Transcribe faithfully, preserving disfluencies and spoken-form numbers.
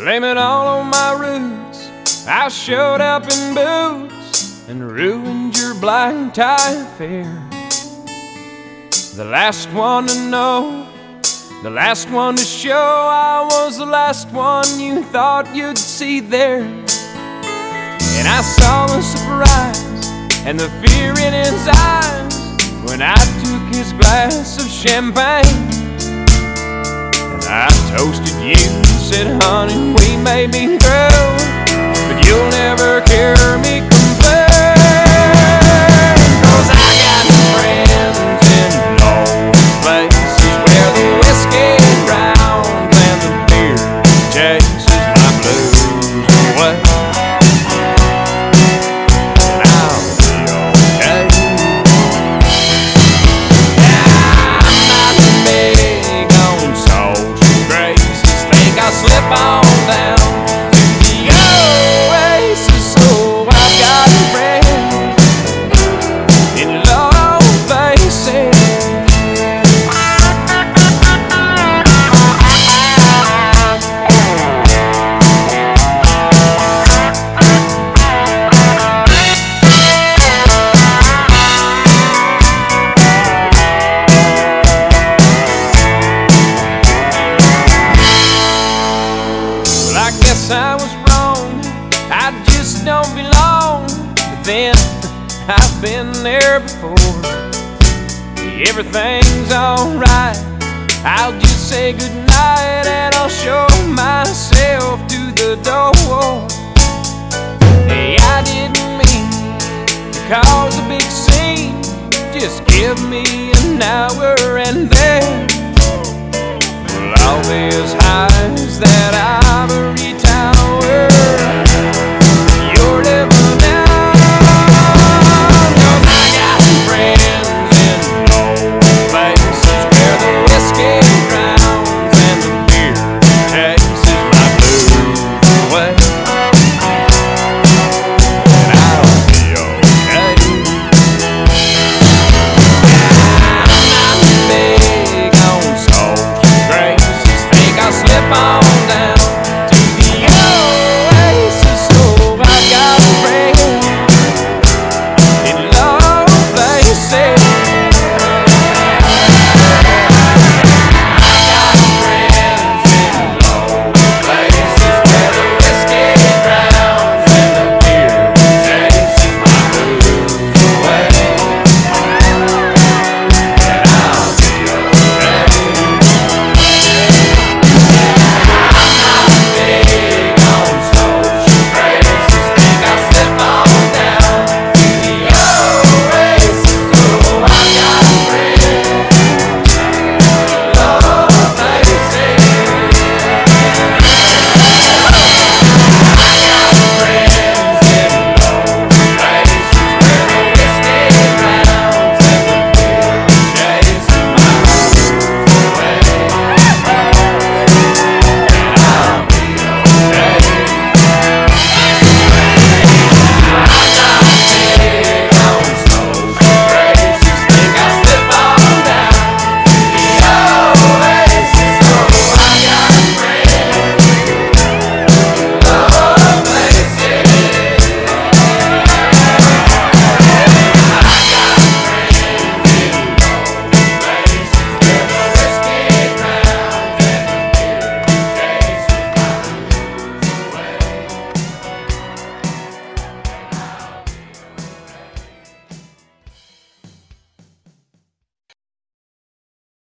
Blame it all on my roots. I showed up in boots and ruined your black tie affair. The last one to know, the last one to show, I was the last one you thought you'd see there. And I saw the surprise and the fear in his eyes when I took his glass of champagne. And I toasted you and said, honey, we may be through, but you'll never hear me complain. Cause I got friends in low places where the whiskey rounds and the beer chases my blues away. And I'll be okay. Yeah, I'm not big on social graces. Think I'll slip on down to the oasis. So I've got friends in low places. Well, I guess I was wrong, I just don't belong. But then, I've been there before. Everything's alright, I'll just say goodnight and I'll show myself to the door. Hey, I didn't mean to cause a big scene. Just give me an hour and then we'll all be as high as that